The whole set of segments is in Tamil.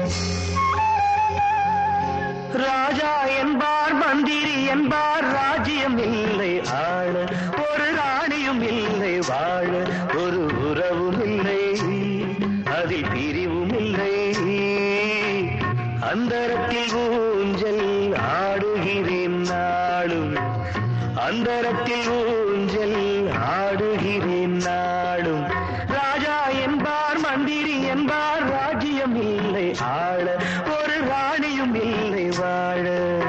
ராஜா என்பார் மந்திரி என்பார் ராஜ்யம் இல்லை ஆள ஒரு ராணியும் இல்லை வாழ ஒரு உறவும் இல்லை அதில் பிரிவும் இல்லை அந்தரத்தில் ஊஞ்சல் ஆடுகிறேன் நாளும் அந்தரத்தில் ஊஞ்சல் ஆடுகிறேன் நாளும் ராஜா என்பார் மந்திரி என்பார் ராஜ்யம் இல்லை ஆள ஒரு ராணியும் இல்லை வாழ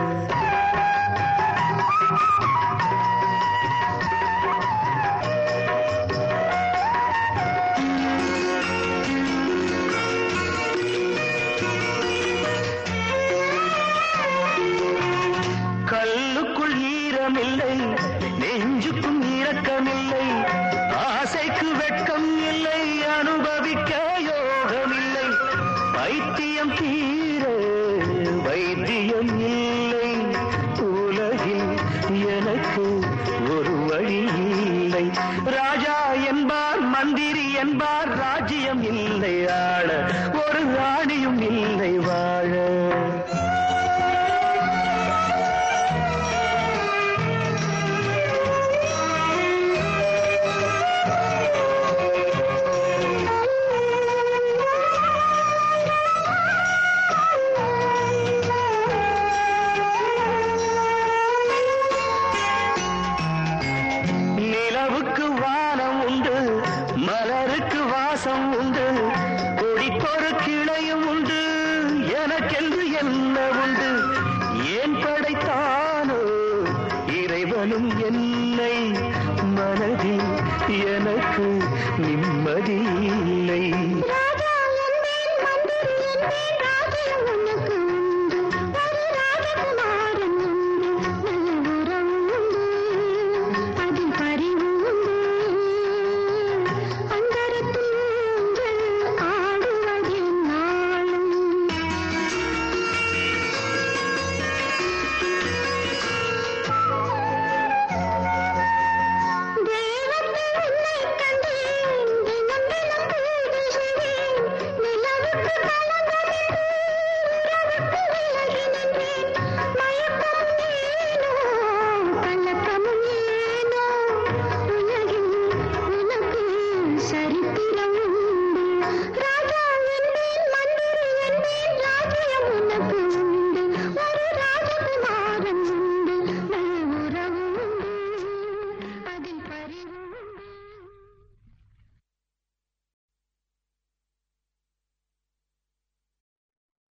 கல்லுக்குள் ஈரமில்லை நெஞ்சுக்கும் இரக்கமில்லை ஆசைக்கு வெட்கம் இல்லை அனுபவிக்க யோகமில்லை வைத்தியம் தீர வைத்தியம் இல்லை உலகில் எனக்கு ஒரு வழி இல்லை ராஜா என்பார் மந்திரி என்பார் ராஜ்யம் இல்லை ஆள ஒரு ராணியும் இல்லை வாழ நிலவுக்கு வானம் உண்டு மலருக்கு வாசம் உண்டு கொடிக்கொரு கிளையும் உண்டு எனக்கென்று என்ன உண்டு ஏன் படைத்தானோ இறைவனும் என்னை மனதில் எனக்கு நிம்மதி இல்லை நிலவுக்கு